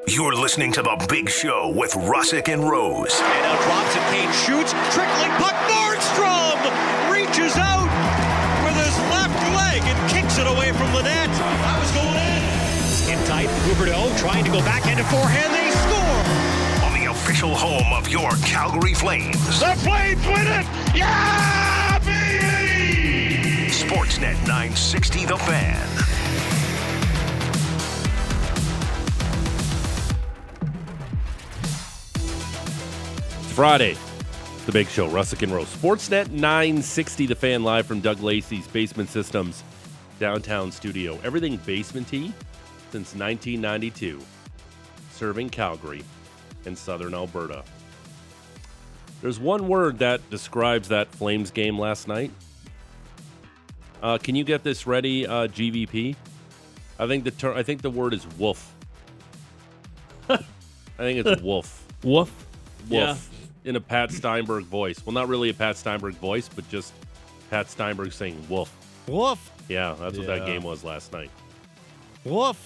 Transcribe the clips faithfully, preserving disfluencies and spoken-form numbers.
You're listening to The Big Show with Russick and Rose. And now drops it, Kane shoots, trickling puck, Nordstrom reaches out with his left leg and kicks it away from the net. That was going in. In tight, Huberdeau trying to go backhand and forehand, they score! On the official home of your Calgary Flames. The Flames win it! Yeah, baby! Sportsnet nine sixty The Fan. Friday, The Big Show, Russick and Rose. Sportsnet nine sixty, The Fan, live from Doug Lacey's Basement Systems downtown studio. Everything basement-y since nineteen ninety-two, serving Calgary and southern Alberta. There's one word that describes that Flames game last night. Uh, can you get this ready, uh, G V P? I think the ter- I think the word is woof. I think it's woof. Woof. Woof. Yeah. In a Pat Steinberg voice. Well, not really a Pat Steinberg voice, but just Pat Steinberg saying woof. Woof. Yeah, that's what that Yeah. game was last night. Woof.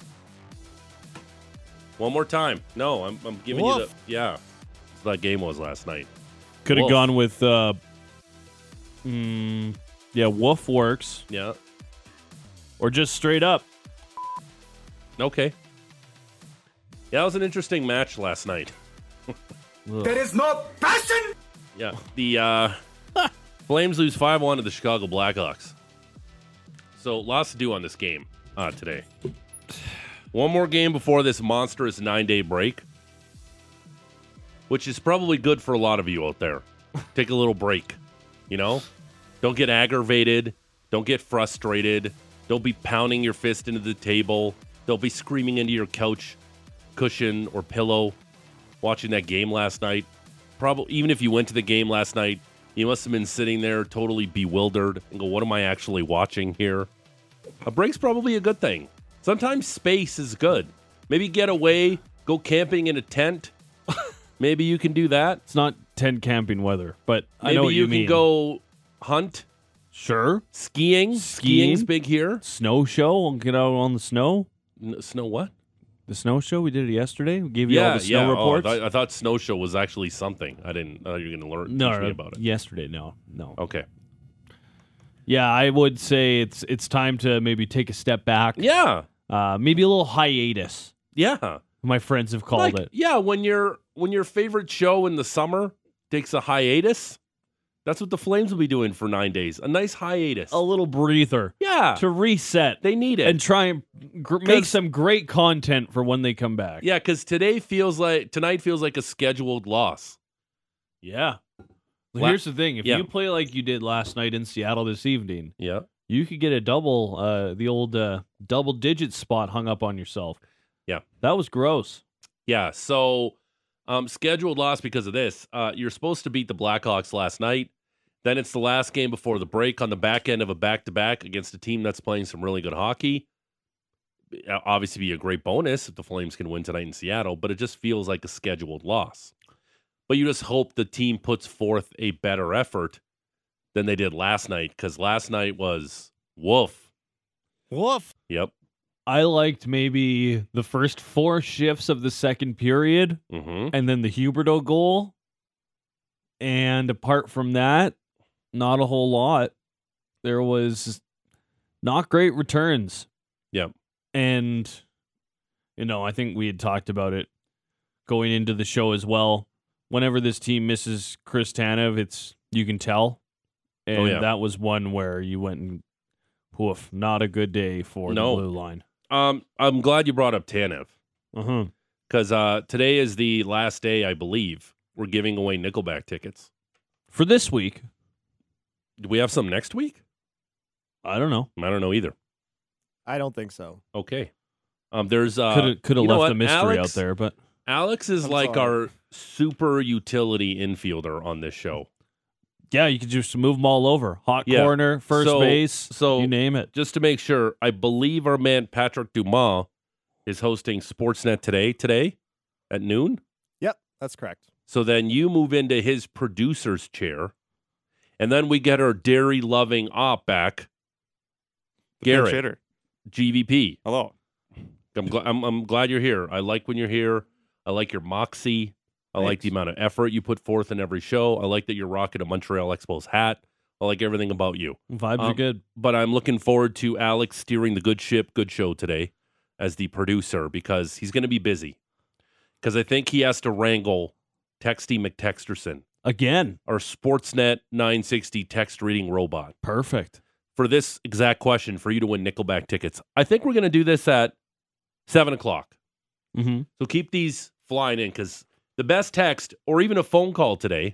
One more time. No, I'm, I'm giving you Woof. the... Yeah, that's what that game was last night. Could have Woof. gone with, uh, mm, yeah, woof works. Yeah. Or just straight up. Okay. Yeah, it was an interesting match last night. There is no passion. Yeah, the uh, Flames lose five one to the Chicago Blackhawks. So lots to do on this game uh, today. One more game before this monstrous nine-day break, which is probably good for a lot of you out there. Take a little break, you know? Don't get aggravated. Don't get frustrated. Don't be pounding your fist into the table. Don't be screaming into your couch cushion or pillow watching that game last night. Probably, even if you went to the game last night, you must have been sitting there totally bewildered and go, what am I actually watching here? A break's probably a good thing. Sometimes space is good. Maybe get away, go camping in a tent. Maybe you can do that. It's not tent camping weather, but I Maybe know what you, you, can mean. go hunt. Sure. Skiing. Skiing. Skiing's big here. Snow show. Get out on the snow. N- snow what? The snow show. We did it yesterday. We gave you all the snow yeah. reports. Oh, I, thought, I thought snow show was actually something. I didn't. I thought you were going to learn no, teach me no, about it. yesterday. No, no. Okay. Yeah, I would say it's it's time to maybe take a step back. Yeah. Uh, maybe a little hiatus. Yeah. My friends have called Like, it. Yeah, when your when your favorite show in the summer takes a hiatus, that's what the Flames will be doing for nine days. A nice hiatus. A little breather. Yeah. To reset. They need it. And try and gr- make some great content for when they come back. Yeah, because today feels like tonight feels like a scheduled loss. Yeah. Well, La- here's the thing. If yeah. you play like you did last night in Seattle this evening, Yeah. you could get a double, uh, the old uh, double digit spot hung up on yourself. Yeah. That was gross. Yeah. So um, scheduled loss because of this. Uh, you're supposed to beat the Blackhawks last night. Then it's the last game before the break on the back end of a back-to-back against a team that's playing some really good hockey. Obviously be a great bonus if the Flames can win tonight in Seattle, but it just feels like a scheduled loss. But you just hope the team puts forth a better effort than they did last night, because last night was woof. Woof. Yep. I liked maybe the first four shifts of the second period Mm-hmm. and then the Huberdeau goal. And apart from that, not a whole lot. There was not great returns. Yep. And, you know, I think we had talked about it going into the show as well. Whenever this team misses Chris Tanev, it's, you can tell. And Oh, yeah. that was one where you went and, woof, not a good day for No. the blue line. Um, I'm glad you brought up Tanev, Uh-huh. because uh, today is the last day, I believe, we're giving away Nickelback tickets. For this week, Do we have some next week? I don't know. I don't know either. I don't think so. Okay. Um, there's uh, Could have could have you know left what? the mystery Alex, out there, but Alex is I'm like sorry. our super utility infielder on this show. yeah, you could just move them all over. Hot Yeah. corner, first So- base, so- you name it. Just to make sure, I believe our man Patrick Dumas is hosting Sportsnet today today at noon. Yep, that's correct. So then you move into his producer's chair, and then we get our dairy-loving op back, Garrett, Shitter. G V P. Hello. I'm, gl- I'm I'm glad you're here. I like when you're here. I like your moxie. I like the amount of effort you put forth in every show. I like that you're rocking a Montreal Expos hat. I like everything about you. Vibes Um, are good. But I'm looking forward to Alex steering the good ship, good show today as the producer because he's going to be busy. Because I think he has to wrangle Texty McTexterson, Again. our Sportsnet nine sixty text reading robot, Perfect. for this exact question for you to win Nickelback tickets. I think we're going to do this at seven o'clock. Mm-hmm. So keep these flying in because the best text or even a phone call today,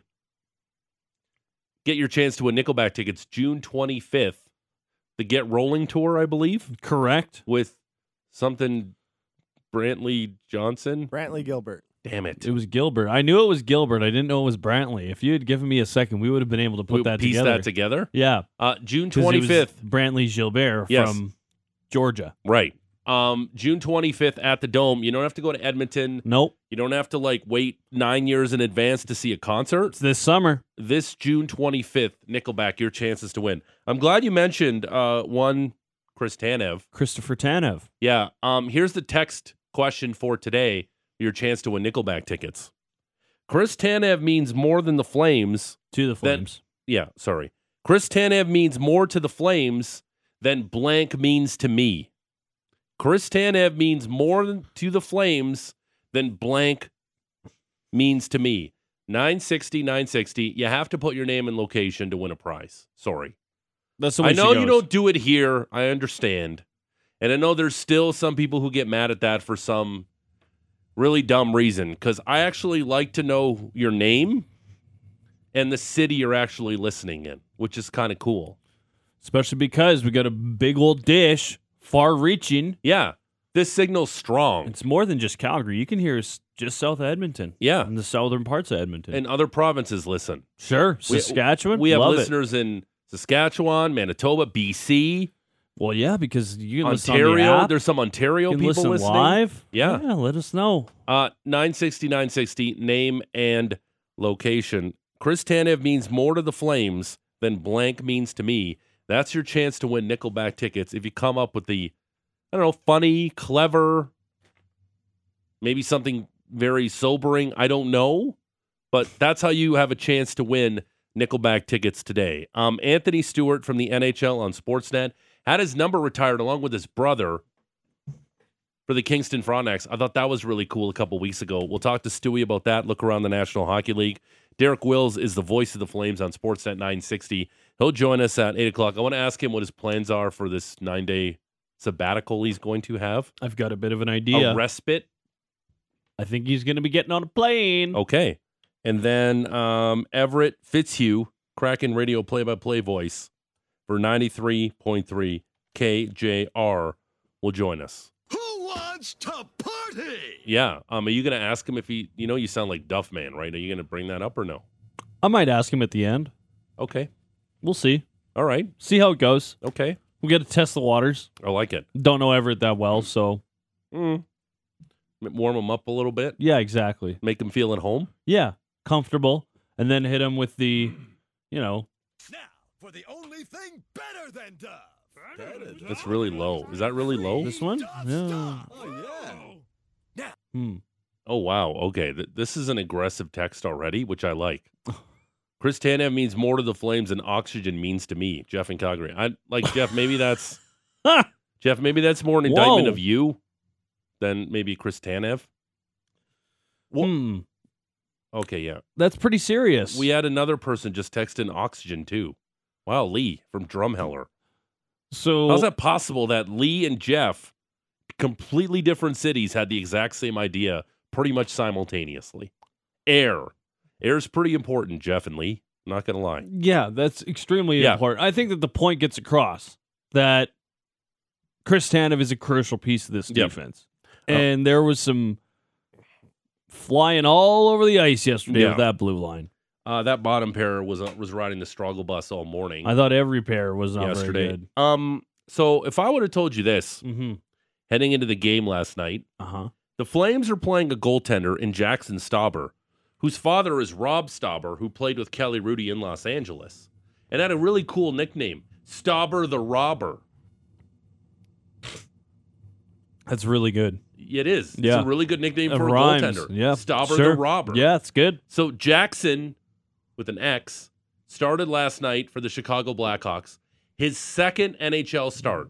get your chance to win Nickelback tickets June twenty-fifth, the Get Rolling Tour, I believe, Correct. with something Brantley Johnson. Brantley Gilbert. Damn it. It was Gilbert. I knew it was Gilbert. I didn't know it was Brantley. If you had given me a second, we would have been able to put We that piece together. that together. Yeah. Uh, June 'Cause it was twenty-fifth. Brantley Gilbert Yes. from Georgia. Right. Um, June twenty-fifth at the Dome. You don't have to go to Edmonton. Nope. You don't have to like wait nine years in advance to see a concert. It's this summer. This June twenty-fifth, Nickelback, your chances to win. I'm glad you mentioned uh, one, Chris Tanev. Christopher Tanev. Yeah. Um, here's the text question for today, your chance to win Nickelback tickets. Chris Tanev means more than the Flames. To the Then- Flames. Yeah, sorry. Chris Tanev means more to the Flames than blank means to me. Chris Tanev means more than- to the Flames than blank means to me. nine sixty, nine sixty. You have to put your name and location to win a prize. Sorry. That's the way I know she you goes. don't do it here. I understand. And I know there's still some people who get mad at that for some really dumb reason. Because I actually like to know your name and the city you're actually listening in, which is kind of cool. Especially because we got a big old dish, far reaching. Yeah. This signal's strong. It's more than just Calgary. You can hear us just south of Edmonton. Yeah. In the southern parts of Edmonton. And other provinces listen. sure. We- Saskatchewan. We have Love it. listeners in Saskatchewan, Manitoba, B C, Well, yeah, because you can listen on the Ontario. app. There's some Ontario You can people listen listening. live. Yeah. Yeah, let us know. Uh, nine sixty, nine sixty, name and location. Chris Tanev means more to the Flames than blank means to me. That's your chance to win Nickelback tickets if you come up with the, I don't know, funny, clever, maybe something very sobering. I don't know. But that's how you have a chance to win Nickelback tickets today. Um, Anthony Stewart from the N H L on Sportsnet had his number retired along with his brother for the Kingston Frontenacs. I thought that was really cool a couple weeks ago. We'll talk to Stewie about that, look around the National Hockey League. Derek Wills is the voice of the Flames on Sportsnet nine sixty. He'll join us at eight o'clock. I want to ask him what his plans are for this nine-day sabbatical he's going to have. I've got a bit of an idea. A respite. I think he's going to be getting on a plane. Okay. And then um, Everett Fitzhugh, Kraken radio play-by-play voice for ninety-three point three K J R, will join us. Who wants to party? Yeah. Um, are you going to ask him if he, you know, you sound like Duff Man, right? Are you going to bring that up or no? I might ask him at the end. Okay. We'll see. All right. See how it goes. Okay. We got to test the waters. I like it. Don't know Everett that well, so Mm. Warm him up a little bit. yeah, exactly. Make him feel at home. Yeah, comfortable, and then hit him with the, you know, Now for the only thing better than Dove. That's really low. Is that really low? this one. Yeah. Oh, yeah. Hmm. Oh, wow. Okay. Th- this is an aggressive text already, which I like. Chris Tanev means more to the Flames than oxygen means to me. Jeff in Calgary. I like Jeff. Maybe that's Jeff. Maybe that's more an indictment Whoa. of you than maybe Chris Tanev. Well, Hmm. okay, yeah. That's pretty serious. We had another person just text in oxygen too. Wow, Lee from Drumheller. so How's that possible that Lee and Jeff, completely different cities, had the exact same idea pretty much simultaneously? Air. Air's pretty important, Jeff and Lee. I'm not going to lie. Yeah, that's extremely Yeah. important. I think that the point gets across that Chris Tanev is a crucial piece of this Yep. defense. And there was some flying all over the ice yesterday Yeah. with that blue line. Uh, that bottom pair was uh, was riding the struggle bus all morning I thought every pair was not yesterday. very good. Um, so if I would have told you this Mm-hmm. heading into the game last night, Uh-huh. the Flames are playing a goaltender in Jackson Stauber, whose father is Rob Stauber, who played with Kelly Rudy in Los Angeles, and had a really cool nickname, Stauber the Robber. That's really good. It is. Yeah. It's a really good nickname It for rhymes. a goaltender. Yeah, Stauber sure. the Robber. Yeah, it's good. So Jackson, with an X, started last night for the Chicago Blackhawks. His second N H L start.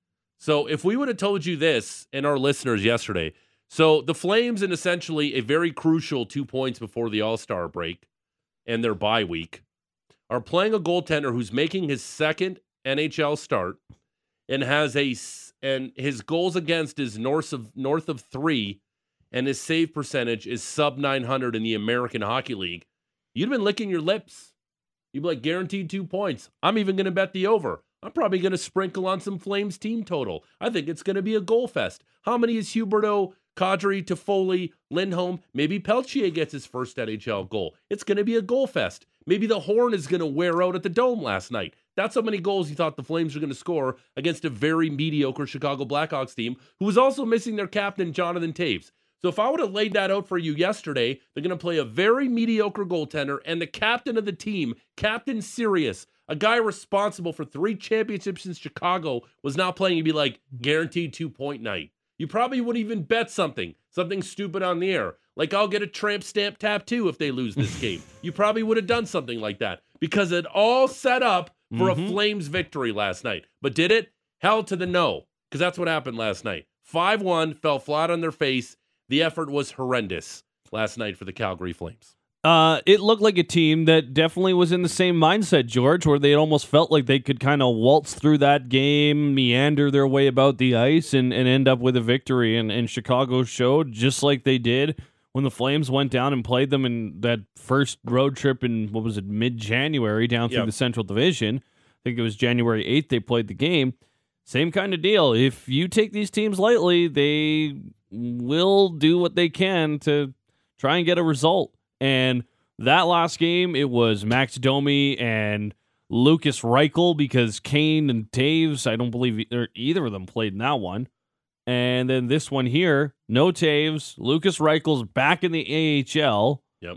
So if we would have told you this and our listeners yesterday, so the Flames in essentially a very crucial two points before the All-Star break and their bye week are playing a goaltender who's making his second N H L start and has a and his goals against is north of north of three, and his save percentage is sub nine hundred in the American Hockey League. You'd have been licking your lips. You'd be like, guaranteed two points. I'm even going to bet the over. I'm probably going to sprinkle on some Flames team total. I think it's going to be a goal fest. How many is Huberdeau, Kadri, Toffoli, Lindholm? Maybe Peltier gets his first N H L goal. It's going to be a goal fest. Maybe the horn is going to wear out at the Dome last night. That's how many goals you thought the Flames were going to score against a very mediocre Chicago Blackhawks team who was also missing their captain, Jonathan Toews. So if I would have laid that out for you yesterday, they're going to play a very mediocre goaltender and the captain of the team, Captain Sirius, a guy responsible for three championships in Chicago, was not playing. You'd be like, guaranteed two-point night. You probably wouldn't even bet something, something stupid on the air. Like, I'll get a tramp stamp tattoo if they lose this game. You probably would have done something like that because it all set up for mm-hmm. a Flames victory last night. But did it? Hell to the no, because that's what happened last night. five one, fell flat on their face. The effort was horrendous last night for the Calgary Flames. Uh, it looked like a team that definitely was in the same mindset, George, where they almost felt like they could kind of waltz through that game, meander their way about the ice, and, and end up with a victory. And, and Chicago showed, just like they did when the Flames went down and played them in that first road trip in, what was it, mid-January down through yep. the Central Division. I think it was January eighth they played the game. Same kind of deal. If you take these teams lightly, they will do what they can to try and get a result. And that last game, it was Max Domi and Lucas Reichel because Kane and Taves, I don't believe either of them played in that one. And then this one here, no Taves, Lucas Reichel's back in the A H L. Yep.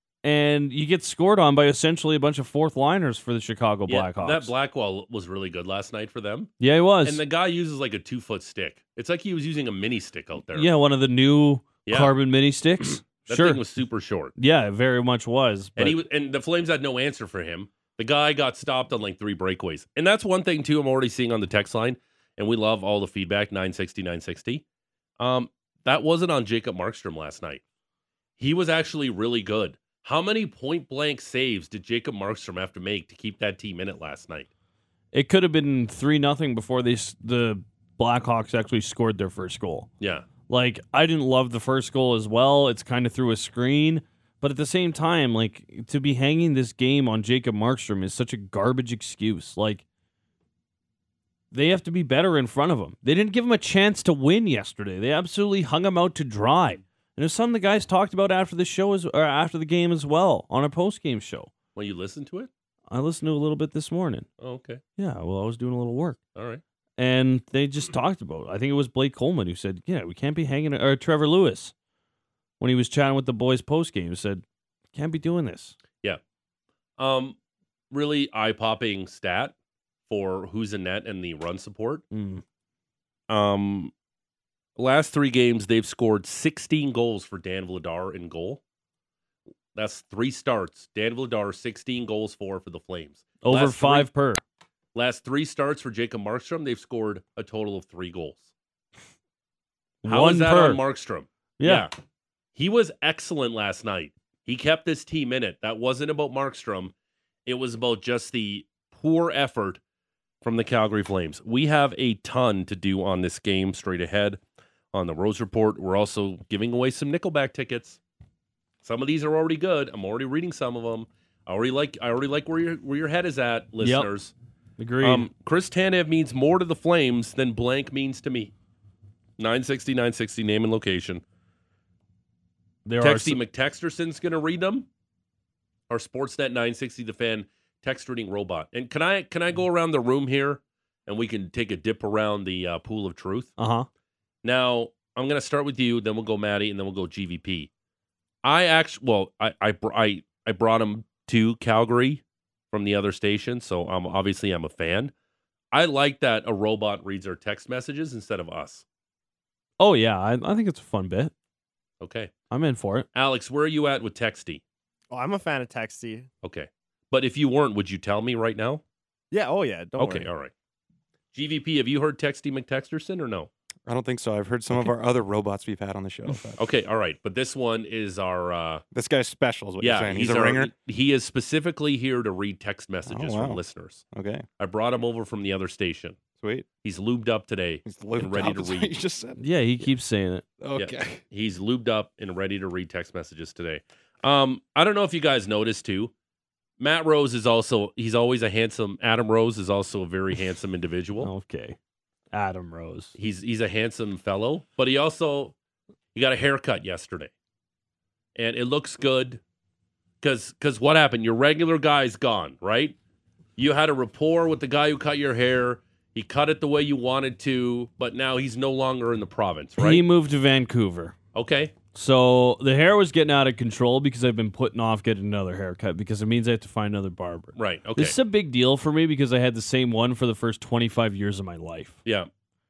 And you get scored on by essentially a bunch of fourth liners for the Chicago yeah, Blackhawks. That Blackwell was really good last night for them. Yeah, he was. And the guy uses like a two-foot stick. It's like he was using a mini stick out there. Yeah, one of the new yeah. carbon mini sticks. That sure. thing was super short. Yeah, it very much was. But... And he and the Flames had no answer for him. The guy got stopped on like three breakaways. And that's one thing, too, I'm already seeing on the text line. And we love all the feedback, nine sixty, nine sixty. Um, that wasn't on Jacob Markstrom last night. He was actually really good. How many point-blank saves did Jacob Markstrom have to make to keep that team in it last night? It could have been three nothing before they, the Blackhawks actually scored their first goal. Yeah. Like, I didn't love the first goal as well. It's kind of through a screen. But at the same time, like, to be hanging this game on Jacob Markstrom is such a garbage excuse. Like, they have to be better in front of him. They didn't give him a chance to win yesterday. They absolutely hung him out to dry. And it's something the guys talked about after the show as, or after the game as well on a post-game show. Well, you listened to it? I listened to a little bit this morning. Oh, okay. Yeah, well, I was doing a little work. All right. And they just talked about it. I think it was Blake Coleman who said, yeah, we can't be hanging, or Trevor Lewis, when he was chatting with the boys post-game, said, can't be doing this. Yeah. Um, really eye-popping stat for who's in net and the run support. Mm. Um, last three games, they've scored sixteen goals for Dan Vladar in goal. That's three starts. Dan Vladar, sixteen goals for for the Flames. Over last five three, per. Last three starts for Jacob Markstrom, they've scored a total of three goals. How One is that per. on Markstrom? Yeah. yeah. He was excellent last night. He kept this team in it. That wasn't about Markstrom. It was about just the poor effort from the Calgary Flames. We have a ton to do on this game straight ahead on the Rose Report. We're also giving away some Nickelback tickets. Some of these are already good. I'm already reading some of them. I already like I already like where your where your head is at, listeners. Yep. Agreed. Um, Chris Tanev means more to the Flames than blank means to me. nine sixty, nine sixty, name and location. There Texty are McTexterson's going to read them. Our Sportsnet nine sixty The Fan text reading robot. And can I can I go around the room here and we can take a dip around the uh, pool of truth? Uh-huh. Now, I'm going to start with you, then we'll go Maddie, and then we'll go G V P. I actually, well, I I I, I brought him to Calgary from the other station, so I'm obviously I'm a fan. I like that a robot reads our text messages instead of us. Oh, yeah. I, I think it's a fun bit. Okay. I'm in for it. Alex, where are you at with Texty? Oh, I'm a fan of Texty. Okay. But if you weren't, would you tell me right now? Yeah. Oh, yeah. Don't okay, worry. all right. G V P, have you heard Texty McTexterson or no? I don't think so. I've heard some of our other robots we've had on the show. but Okay, all right. But this one is our uh This guy's special is what yeah, you're saying. He's, a our- ringer? He is specifically here to read text messages Oh, wow. from listeners. Okay, I brought him over from the other station. sweet. He's lubed up today. He's lubed and ready up, to is what read. You just said. Yeah, he keeps saying it. Okay. He's lubed up and ready to read text messages today. Um, I don't know if you guys noticed too. Matt Rose is also he's always a handsome Adam Rose is also a very handsome individual. Okay. Adam Rose. He's he's a handsome fellow, but he also he got a haircut yesterday. And it looks good. Cause cause what happened? Your regular guy's gone, right? You had a rapport with the guy who cut your hair. He cut it the way you wanted to, but now he's no longer in the province, right? He moved to Vancouver. Okay. So the hair was getting out of control because I've been putting off getting another haircut because it means I have to find another barber. Right. Okay. This is a big deal for me because I had the same one for the first twenty-five years of my life. Yeah.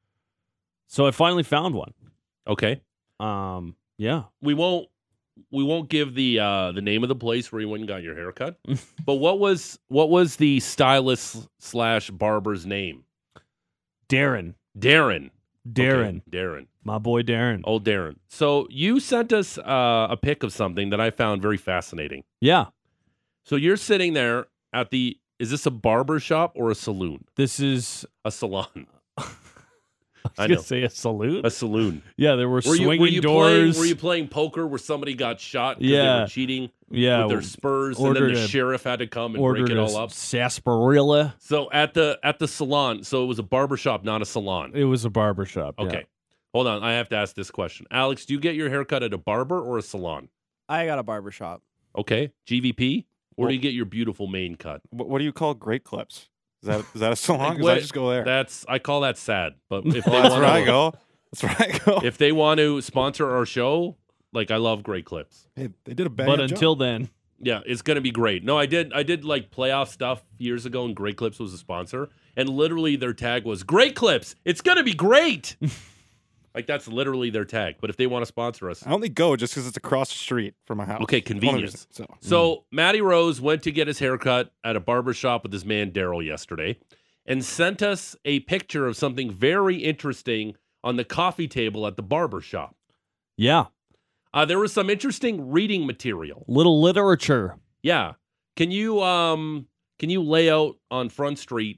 So I finally found one. Okay. Um, yeah. We won't we won't give the uh the name of the place where you went and got your haircut. But what was what was the stylist slash barber's name? Darren. Darren. Darren. Okay, Darren. My boy Darren. Old Darren. So you sent us uh, a pic of something that I found very fascinating. Yeah. So you're sitting there at the is this a barber shop or a saloon? This is A salon. I was I gonna know. say a saloon. A saloon. Yeah, there were, Were you, swinging were you doors. Playing, were you playing poker where somebody got shot because they Yeah. were cheating yeah, with their spurs and then ordered the a- sheriff had to come and ordered break it a all up? sarsaparilla. So at the at the salon, so it was a barber shop, not a salon. It was a barber shop. yeah. Okay. Hold on, I have to ask this question. Alex, do you get your haircut at a barber or a salon? I got a barber shop. Okay. G V P? Where Well- do you get your beautiful mane cut? What, what do you call great clips? Is that is that a salon? Because Wait, I just go there. That's I call that sad. But if they Well, that's want where I to, go. That's where I go. if they want to sponsor our show, like I love great clips. Hey, they did a bad But job. until then, Yeah, it's gonna be great. No, I did I did like playoff stuff years ago, and Great Clips was a sponsor, and literally their tag was Great Clips. It's gonna be great. Like that's literally their tag. But if they want to sponsor us, I only go just because it's across the street from my house. Okay, It's one of convenience. those- So so Matty Rose went to get his haircut at a barber shop with his man Daryl yesterday, and sent us a picture of something very interesting on the coffee table at the barber shop. yeah, Uh, there was some interesting reading material. little literature. Yeah. Can you um can you lay out on Front Street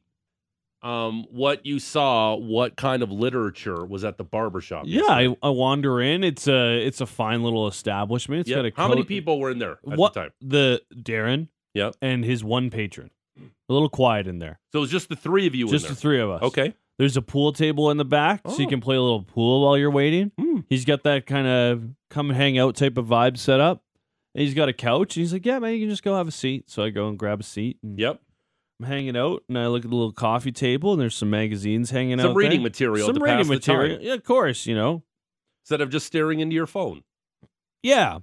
um what you saw, what kind of literature was at the barber shop? Yeah, I, I wander in. It's a it's a fine little establishment. It's Yeah. got a How many coat- people were in there at what the time? the Darren Yep. and his one patron. A little quiet in there. So it was just the three of you Just in the there. three of us. Okay. There's a pool table in the back, so you Oh. can play a little pool while you're waiting. Hmm. He's got that kind of come hang out type of vibe set up. And he's got a couch. And he's like, yeah, man, you can just go have a seat. So I go and grab a seat. And Yep. I'm hanging out, and I look at the little coffee table, and there's some magazines hanging out Some reading there. material Some to reading pass the material. time. Yeah, of course, you know. Instead of just staring into your phone. Yeah.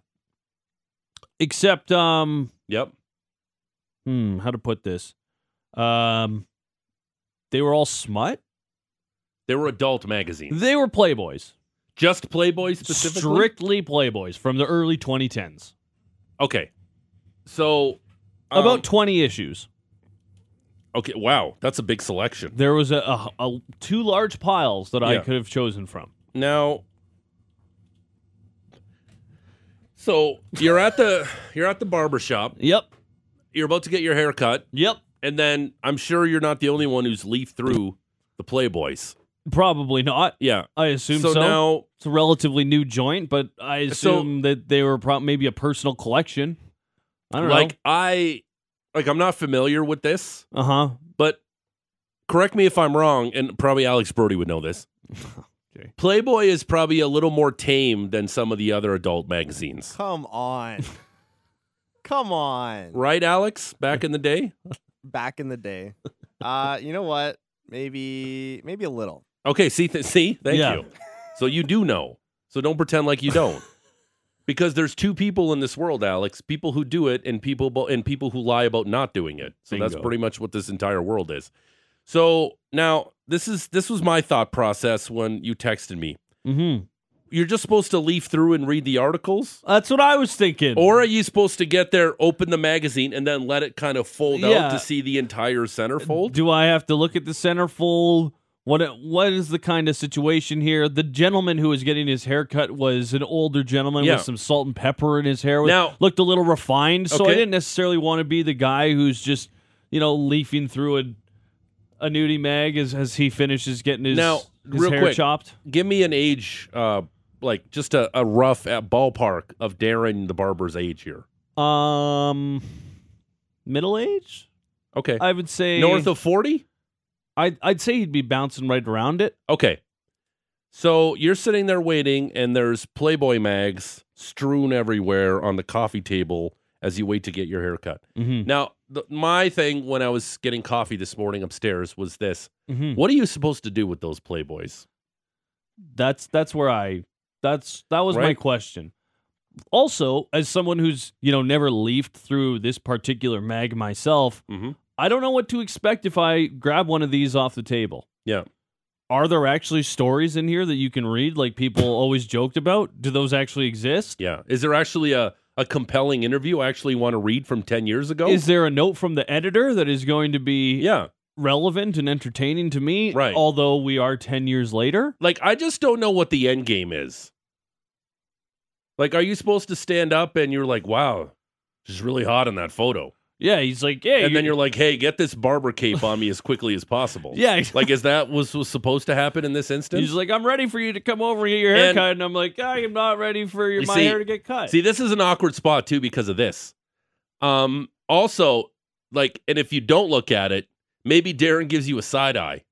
Except, um, Yep. hmm, how to put this? Um, they were all smut. They were adult magazines. They were Playboys. Just Playboy specifically? Strictly Playboys from the early twenty tens. Okay. So um, About twenty issues. okay, wow, that's a big selection. There was a, a, a two large piles that I Yeah. could have chosen from. Now, so you're at the you're at the barber shop. Yep. You're about to get your hair cut, Yep. and then I'm sure you're not the only one who's leafed through the Playboys. Probably not. Yeah. I assume so. So now, It's a relatively new joint, but I So- assume that they were pro- maybe a personal collection. I don't like I, like I'm not familiar with this, know. Uh huh. but correct me if I'm wrong, and probably Alex Brody would know this. Okay. Playboy is probably a little more tame than some of the other adult magazines, Come on. Come on. right, Alex? Back in the day. Back in the day. Uh, you know what? Maybe maybe a little. Okay, see, th- see, thank Yeah. you. So you do know. So don't pretend like you don't. Because there's two people in this world, Alex. People who do it, and people bo- and people who lie about not doing it. So that's Bingo. pretty much what this entire world is. So now this is this was my thought process when you texted me. Mm-hmm. you're just supposed to leaf through and read the articles? That's what I was thinking. Or are you supposed to get there, open the magazine, and then let it kind of fold Yeah. out to see the entire centerfold? Do I have to look at the centerfold? What what is the kind of situation here? The gentleman who was getting his haircut was an older gentleman Yeah. with some salt and pepper in his hair. Now- looked a little refined, so Okay. I didn't necessarily want to be the guy who's just, you know, leafing through a a nudie mag as, as he finishes getting his, Now, his real hair quick, chopped. Give me an age, uh, like just a, a rough uh, ballpark of Darren the barber's age here. Um, middle age, Okay. I would say. North of forty? I'd I'd say he'd be bouncing right around it. Okay. So you're sitting there waiting, and there's Playboy mags strewn everywhere on the coffee table as you wait to get your haircut. Mm-hmm. Now, the, my thing when I was getting coffee this morning upstairs was this. Mm-hmm. What are you supposed to do with those Playboys? That's that's where I that's that was my Right. question. Also, as someone who's, you know, never leafed through this particular mag myself, Mm-hmm. I don't know what to expect if I grab one of these off the table. Yeah. Are there actually stories in here that you can read like people always joked about? Do those actually exist? Yeah. Is there actually a, a compelling interview I actually want to read from ten years ago? Is there a note from the editor that is going to be yeah. relevant and entertaining to me, Right. although we are ten years later? Like, I just don't know what the end game is. Like, are you supposed to stand up and you're like, wow, she's really hot in that photo? Yeah, he's like, yeah. And then you're like, hey, get this barber cape on me as quickly as possible. Yeah, he's- Like, is that was, was supposed to happen in this instance? He's like, I'm ready for you to come over and get your And- hair cut. And I'm like, I am not ready for your, You my see- hair to get cut. See, this is an awkward spot, too, because of this. Um, also, like, and if you don't look at it, maybe Darren gives you a side eye.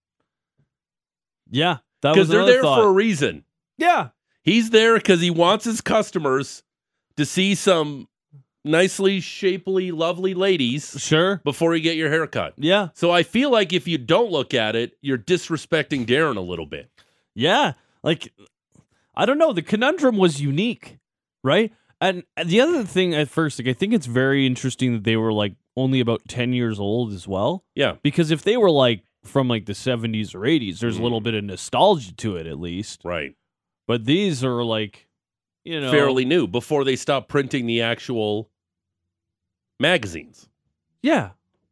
yeah, that Because was they're another there thought. for a reason. Yeah, He's there because he wants his customers to see some nicely, shapely, lovely ladies sure. before you get your hair cut. Yeah, So I feel like if you don't look at it, you're disrespecting Darren a little bit. yeah. Like, I don't know. The conundrum was unique, right? And the other thing at first, like, I think it's very interesting that they were like only about ten years old as well. Yeah. Because if they were like from like the seventies or eighties, there's a Mm. little bit of nostalgia to it at least. Right. But these are like, you know, Fairly new before they stopped printing the actual magazines. Yeah.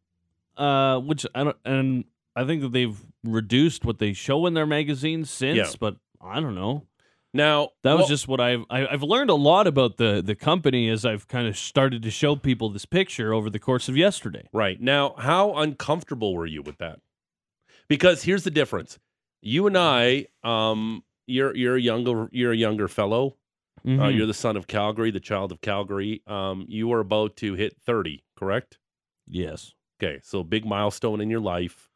Uh, which I don't, and I think that they've reduced what they show in their magazines since, Yeah. but I don't know. Now, That was well, just what I've I, I've learned a lot about the the company as I've kind of started to show people this picture over the course of yesterday. right. Now, how uncomfortable were you with that? Because here's the difference. You and I, um, you're you're a younger you're a younger fellow. Uh, Mhm. you're the son of Calgary, the child of Calgary. Um, you are about to hit thirty, correct? Yes. Okay, so big milestone in your life.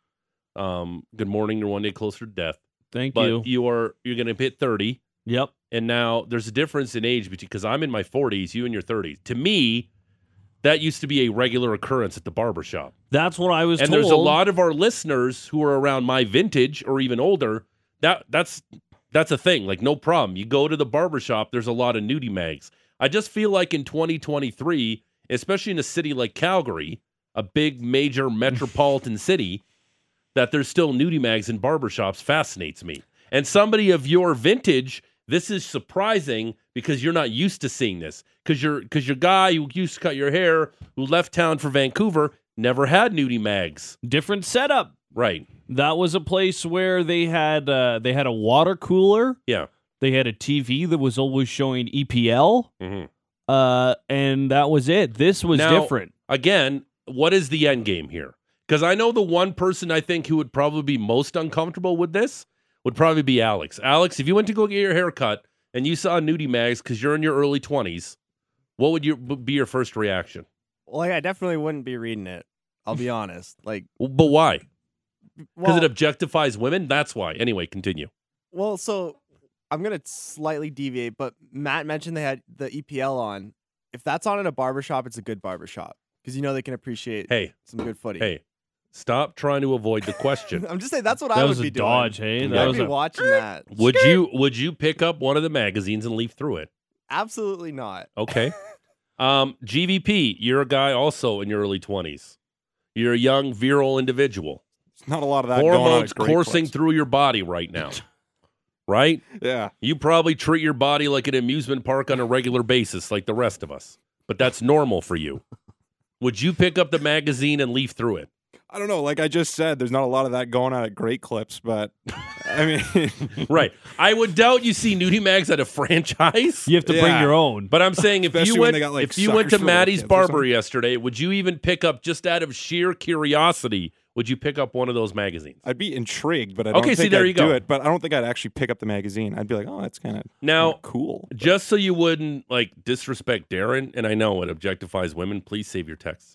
Um, good morning, you're one day closer to death. Thank But you. you are you're going to hit thirty, Yep. and now there's a difference in age because I'm in my forties, you in your thirties. To me, that used to be a regular occurrence at the barbershop. That's what I was And told. there's a lot of our listeners who are around my vintage or even older. That that's that's a thing. Like, no problem. You go to the barbershop, there's a lot of nudie mags. I just feel like in twenty twenty-three, especially in a city like Calgary, a big major metropolitan city, that there's still nudie mags in barbershops fascinates me. And somebody of your vintage, this is surprising because you're not used to seeing this. Because your because your guy who used to cut your hair, who left town for Vancouver, never had nudie mags. Different setup. Right. That was a place where they had uh, they had a water cooler. Yeah. They had a T V that was always showing E P L. Mm-hmm. Uh, and that was it. This was Now, different. Again, what is the end game here? Because I know the one person I think who would probably be most uncomfortable with this would probably be Alex. Alex, if you went to go get your hair cut and you saw nudie mags because you're in your early twenties, what would your, be your first reaction? Like, I definitely wouldn't be reading it. I'll be honest. Like, Well, but why? Because well, it objectifies women? That's why. Anyway, continue. well, so I'm gonna slightly deviate, but Matt mentioned they had the E P L on. If that's on in a barbershop, it's a good barbershop because you know they can appreciate Hey, some good footy. hey, stop trying to avoid the question. I'm just saying that's what That I was would a be dodge, doing. hey? That I'd was be a- watching that. Would you would you pick up one of the magazines and leaf through it? Absolutely not. Okay. um, G V P, you're a guy also in your early twenties. You're a young, virile individual. There's not a lot of that going on Hormones at Great coursing Place. through your body right now. right? Yeah. You probably treat your body like an amusement park on a regular basis, like the rest of us. But that's normal for you. Would you pick up the magazine and leaf through it? I don't know. Like I just said, there's not a lot of that going on at Great Clips, but I mean, Right. I would doubt you see Nudie Mags at a franchise. You have to bring Yeah. your own. But I'm saying if Especially you when went they got, like, if you went to suckers for little Maddie's kids or Barber something. yesterday, would you even pick up just out of sheer curiosity? Would you pick up one of those magazines? I'd be intrigued, but I don't Okay, see, think there I'd you go. do it. But I don't think I'd actually pick up the magazine. I'd be like, oh, that's kind of Now, cool. just so you wouldn't like disrespect Darren, and I know it objectifies women, please save your texts.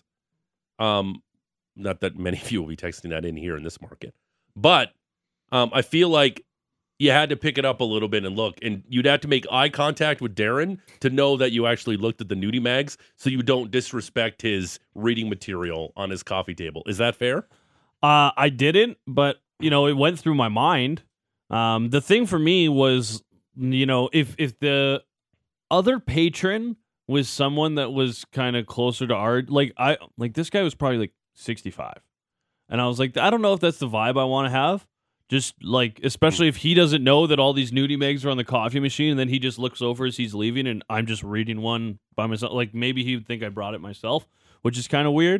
Um, not that many of you will be texting that in here in this market, but um, I feel like you had to pick it up a little bit and look, and you'd have to make eye contact with Darren to know that you actually looked at the Nudie Mags, so you don't disrespect his reading material on his coffee table. Is that fair? Uh, I didn't, but you know, it went through my mind. Um, the thing for me was, you know, if if the other patron was someone that was kind of closer to our, like I like this guy was probably like sixty-five, and I was like, I don't know if that's the vibe I want to have. Just like, especially if he doesn't know that all these Nudie Megs are on the coffee machine, and then he just looks over as he's leaving, and I'm just reading one by myself. Like maybe he would think I brought it myself, which is kind of weird.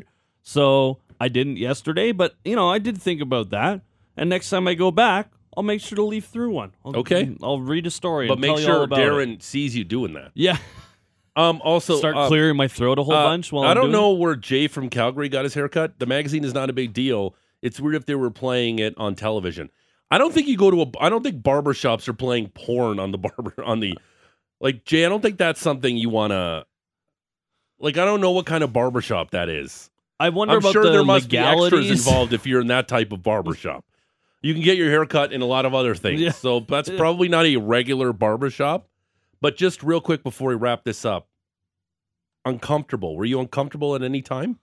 So I didn't yesterday, but you know, I did think about that. And next time I go back, I'll make sure to leaf through one. I'll, Okay. I'll read a story. But and make tell you all sure about Darren it. sees you doing that. Yeah. Um. Also, Start um, clearing my throat a whole uh, bunch while I I'm don't doing know where Jay from Calgary got his haircut. The magazine is not a big deal. It's weird if they were playing it on television. I don't think you go to a. I don't think barbershops are playing porn on the barber on the. Like Jay, I don't think that's something you want to. Like I don't know what kind of barbershop that is. I wonder I'm about sure the there must legalities. be extras involved if you're in that type of barbershop. You can get your hair cut in a lot of other things. Yeah. So that's probably not a regular barbershop. But just real quick before we wrap this up, uncomfortable. Were you uncomfortable at any time?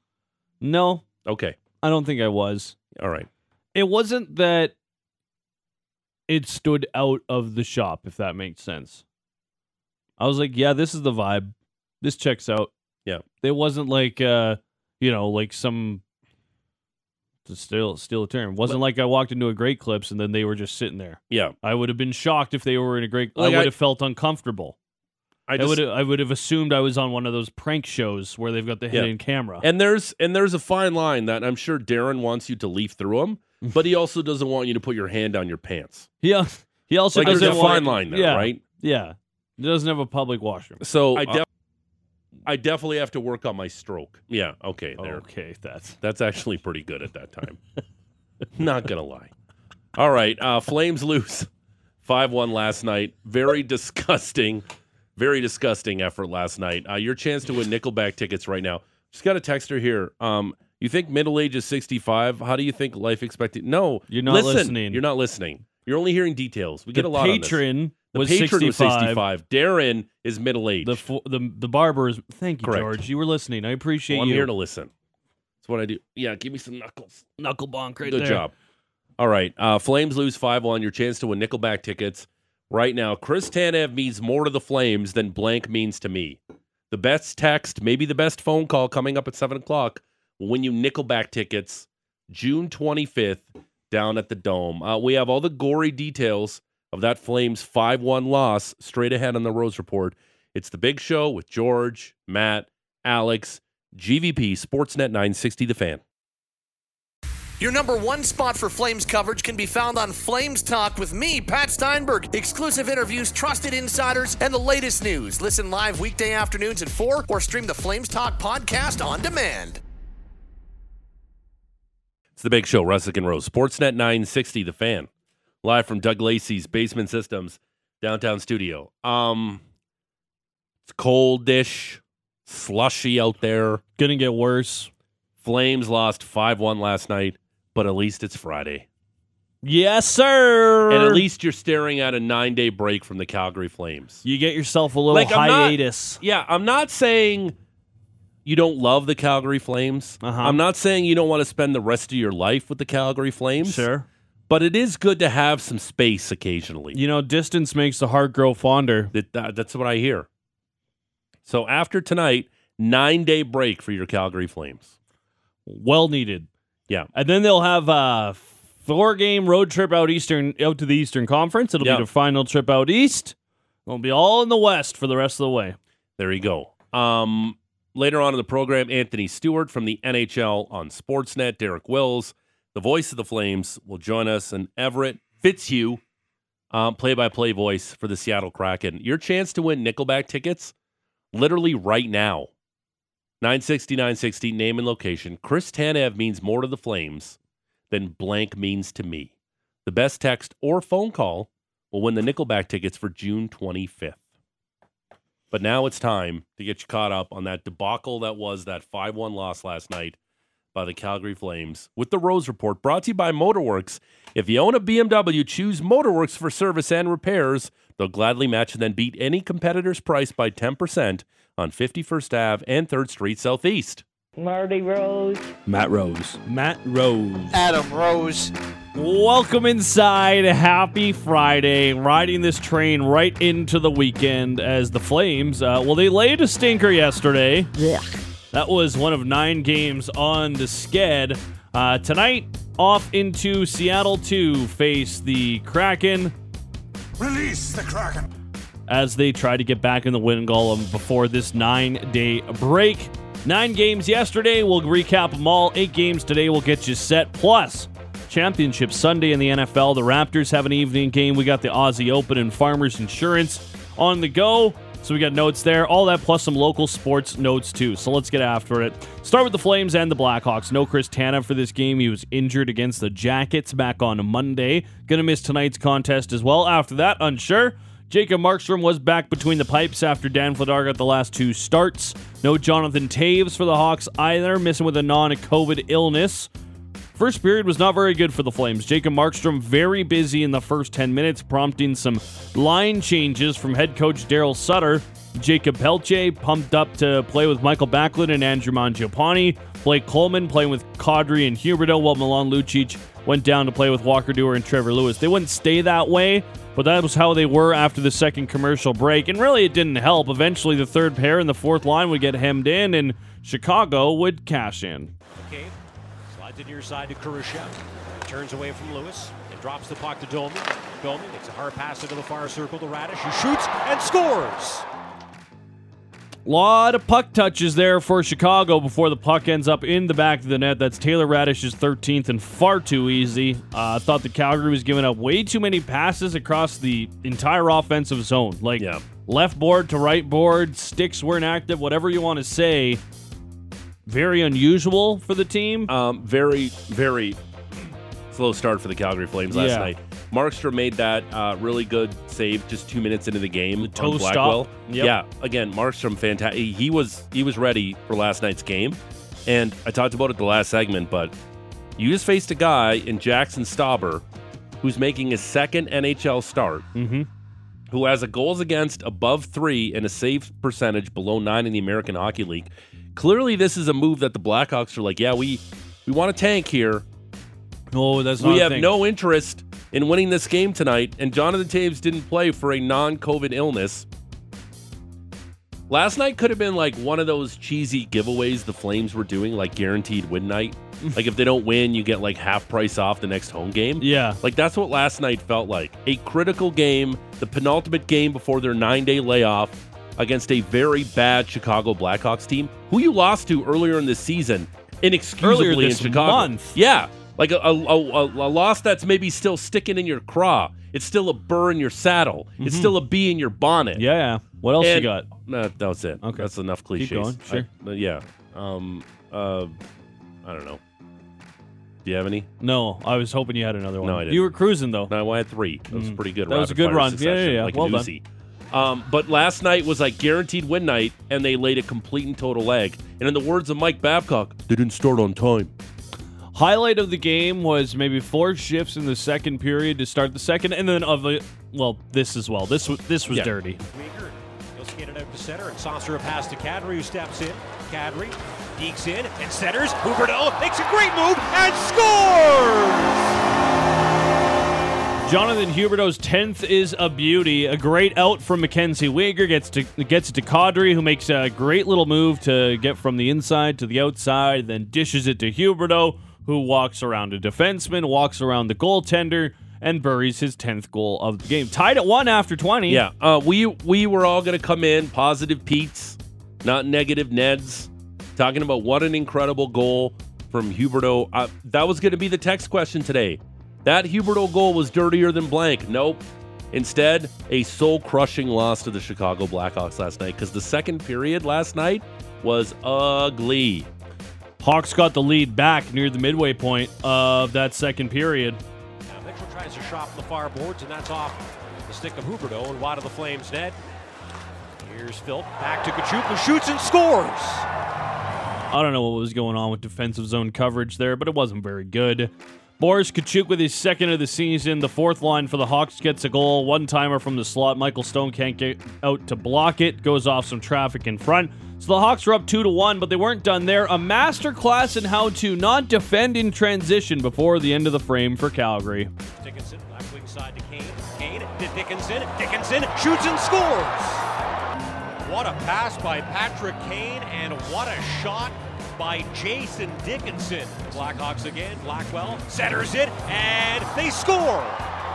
No, Okay. I don't think I was. All right. It wasn't that it stood out of the shop, if that makes sense. I was like, yeah, this is the vibe. This checks out. Yeah. It wasn't like, uh, you know, like some, to steal, steal a term, wasn't like I walked into a Great Clips and then they were just sitting there. Yeah. I would have been shocked if they were in a Great, Like I would I- have felt uncomfortable. I I, just, would have, I would have assumed I was on one of those prank shows where they've got the Yeah. hidden camera. and there's and there's a fine line that I'm sure Darren wants you to leaf through them, but he also doesn't want you to put your hand down your pants. yeah. He also Like there's doesn't a want, fine line there, yeah, right? Yeah. He doesn't have a public washroom. So I uh, def- I definitely have to work on my stroke. Yeah, okay, there. Okay, that's That's actually pretty good at that time. Not gonna lie. All right, uh, Flames lose five one last night. Very disgusting, very disgusting effort last night. Uh, your chance to win Nickelback tickets right now. Just got a texter here. Um, you think middle age is sixty-five? How do you think life expectancy? No, You're not listen, listening. You're not listening. You're only hearing details. We get the a lot on this. patron The was patron sixty-five. was sixty-five. Darren is middle age. The fo- the the barber is. Thank you, Correct. George. You were listening. I appreciate Well, I'm you. here to listen. That's what I do. Yeah, give me some knuckles. Knuckle bonk right Good there. job. All right. Uh, Flames lose five one. Your chance to win Nickelback tickets right now. Chris Tanev means more to the Flames than blank means to me. The best text, maybe the best phone call coming up at seven o'clock will win you Nickelback tickets June twenty-fifth down at the Dome. Uh, we have all the gory details of that Flames five one loss straight ahead on the Rose Report. It's the Big Show with George, Matt, Alex, G V P, Sportsnet nine sixty The Fan. Your number one spot for Flames coverage can be found on Flames Talk with me, Pat Steinberg. Exclusive interviews, trusted insiders, and the latest news. Listen live weekday afternoons at four or stream the Flames Talk podcast on demand. It's the Big Show, Russick and Rose. Sportsnet nine sixty, The Fan. Live from Doug Lacey's Basement Systems downtown studio. Um, it's cold-ish, slushy out there. Gonna get worse. Flames lost five one last night, but at least it's Friday. Yes, sir. And at least you're staring at a nine-day break from the Calgary Flames. you get yourself a little Like, I'm not- hiatus. Yeah, I'm not saying you don't love the Calgary Flames. Uh-huh. I'm not saying you don't want to spend the rest of your life with the Calgary Flames. Sure. But it is good to have some space occasionally. You know, distance makes the heart grow fonder. That, that that's what I hear. So after tonight, nine day break for your Calgary Flames. Well needed. Yeah. And then they'll have uh, Four-game road trip out eastern, out to the Eastern Conference. It'll Yep. be the final trip out east. It'll be all in the West for the rest of the way. There you go. Um, later on in the program, Anthony Stewart from the N H L on Sportsnet, Derek Wills, the voice of the Flames, will join us, and Everett Fitzhugh, um, play-by-play voice for the Seattle Kraken. Your chance to win Nickelback tickets, literally right now. nine sixty, nine sixty, name and location. Chris Tanev means more to the Flames than blank means to me. The best text or phone call will win the Nickelback tickets for June twenty-fifth. But now it's time to get you caught up on that debacle that was that five one loss last night by the Calgary Flames with the Rose Report, brought to you by Motorworks. If you own a B M W, choose Motorworks for service and repairs. They'll gladly match and then beat any competitor's price by ten percent on fifty-first Avenue and third Street Southeast. Marty Rose. Matt Rose. Matt Rose. Adam Rose. Welcome inside. Happy Friday. Riding this train right into the weekend as the Flames, uh, well, they laid a stinker yesterday. Yeah. That was one of nine games on the sked. Uh, tonight, off into Seattle to face the Kraken. Release the Kraken. As they try to get back in the win column before this nine-day break. Nine games yesterday. We'll recap them all. Eight games today will get you set. Plus, Championship Sunday in the N F L. The Raptors have an evening game. We got the Aussie Open and Farmers Insurance on the go. So we got notes there. All that plus some local sports notes too. So let's get after it. Start with the Flames and the Blackhawks. No Chris Tanev for this game. He was injured against the Jackets back on Monday. Gonna miss tonight's contest as well. After that, unsure. Jacob Markstrom was back between the pipes after Dan Vladar got the last two starts. No Jonathan Taves for the Hawks either, missing with a non-COVID illness. First period was not very good for the Flames. Jacob Markstrom very busy in the first ten minutes, prompting some line changes from head coach Daryl Sutter. Jacob Pelche pumped up to play with Michael Backlund and Andrew Mangiapane. Blake Coleman playing with Kadri and Huberdeau, while Milan Lucic went down to play with Walker Duehr and Trevor Lewis. They wouldn't stay that way, but that was how they were after the second commercial break. And really, it didn't help. Eventually, the third pair and the fourth line would get hemmed in, and Chicago would cash in. Okay, slides it near side to Kurashev. Turns away from Lewis and drops the puck to Domi. Domi makes a hard pass into the far circle to Radish, who shoots and scores. Lot of puck touches there for Chicago before the puck ends up in the back of the net. That's Taylor Radish's thirteenth and far too easy. I uh, thought the Calgary was giving up way too many passes across the entire offensive zone. Like Yeah. left board to right board, sticks weren't active, whatever you want to say. Very unusual for the team. Um, very, very slow start for the Calgary Flames last Yeah. night. Markstrom made that uh, really good save just two minutes into the game. The toe on Blackwell. stop. Yep. Yeah, again, Markstrom, fantastic. He was he was ready for last night's game, and I talked about it the last segment. But you just faced a guy in Jackson Stauber who's making his second N H L start, Mm-hmm. who has a goals against above three and a save percentage below nine in the American Hockey League. Clearly, this is a move that the Blackhawks are like, yeah, we we want a tank here. No, that's not We a have thing. no interest in winning this game tonight, and Jonathan Taves didn't play for a non-COVID illness. Last night could have been like one of those cheesy giveaways the Flames were doing, like guaranteed win night. Like if they don't win, you get like half price off the next home game. Yeah. Like that's what last night felt like. A critical game, the penultimate game before their nine-day layoff against a very bad Chicago Blackhawks team, who you lost to earlier in the season, inexcusably Earlier this in Chicago. month. Yeah. Like a, a, a, a loss that's maybe still sticking in your craw. It's still a burr in your saddle. Mm-hmm. It's still a bee in your bonnet. Yeah, yeah. What else And- you got? Nah, that was it. Okay. That's enough cliches. going, sure. I- uh, yeah. Um. Uh. I don't know. Do you have any? No, I was hoping you had another one. No, I didn't. You were cruising, though. No, I had three. That was Mm. pretty good. That was a rapid good fire run. Yeah, succession, yeah, yeah. Like Well an done. Uzi. Um, but last night was like guaranteed win night, and they laid a complete and total egg. And in the words of Mike Babcock, they didn't start on time. Highlight of the game was maybe four shifts in the second period to start the second, and then of the well, this as well. This was this was Yeah. dirty. Weaker, he'll skate it out to center and saucer a pass to Kadri, who steps in. Kadri dekes in and centers. Huberdeau makes a great move and scores! Jonathan Huberdeau's tenth is a beauty. A great out from Mackenzie Weegar gets to gets it to Kadri, who makes a great little move to get from the inside to the outside, then dishes it to Huberdeau, who walks around a defenseman, walks around the goaltender, and buries his tenth goal of the game. Tied at one after twenty. Yeah, uh, we we were all going to come in positive Pete's, not negative Ned's, talking about what an incredible goal from Huberdeau. Uh, that was going to be the text question today. That Huberdeau goal was dirtier than blank. Nope. Instead, a soul-crushing loss to the Chicago Blackhawks last night because the second period last night was ugly. Hawks got the lead back near the midway point of that second period. Now Mitchell tries to shop the far boards, and that's off the stick of Huberdeau and wide of the Flames net. Here's Phil, back to Tkachuk, who shoots and scores. I don't know what was going on with defensive zone coverage there, but it wasn't very good. Boris Tkachuk with his second of the season. The fourth line for the Hawks gets a goal. One-timer from the slot. Michael Stone can't get out to block it. Goes off some traffic in front. So the Hawks are up two to one, but they weren't done there. A master class in how to not defend in transition before the end of the frame for Calgary. Dickinson, left wing side to Kane. Kane to Dickinson. Dickinson shoots and scores. What a pass by Patrick Kane, and what a shot by Jason Dickinson. Blackhawks again. Blackwell centers it, and they score.